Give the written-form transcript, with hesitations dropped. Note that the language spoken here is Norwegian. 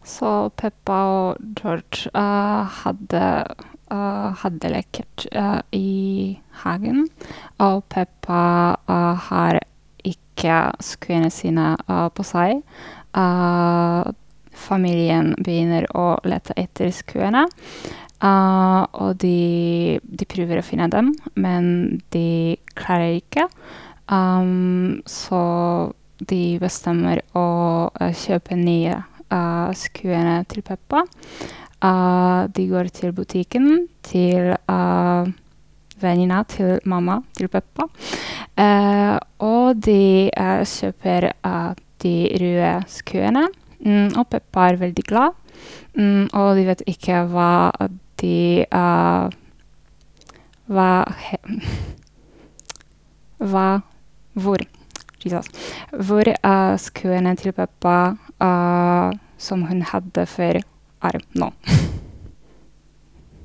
Så Peppa og George hadde leket i hagen, og Peppa har ikke skoene sine på seg. Familien begynner å lete etter skoene, og de prøver å finne dem, men de klarer ikke. Så de bestemmer å kjøpe nye skoene til Peppa. De går til butikken til venninna til mamma til Peppa, og de kjøper de røde skoene, og Peppa er veldig glad, og de vet ikke de hva he hva hvor Jesus, hvor skoene til Peppa som hun hadde før, er nå.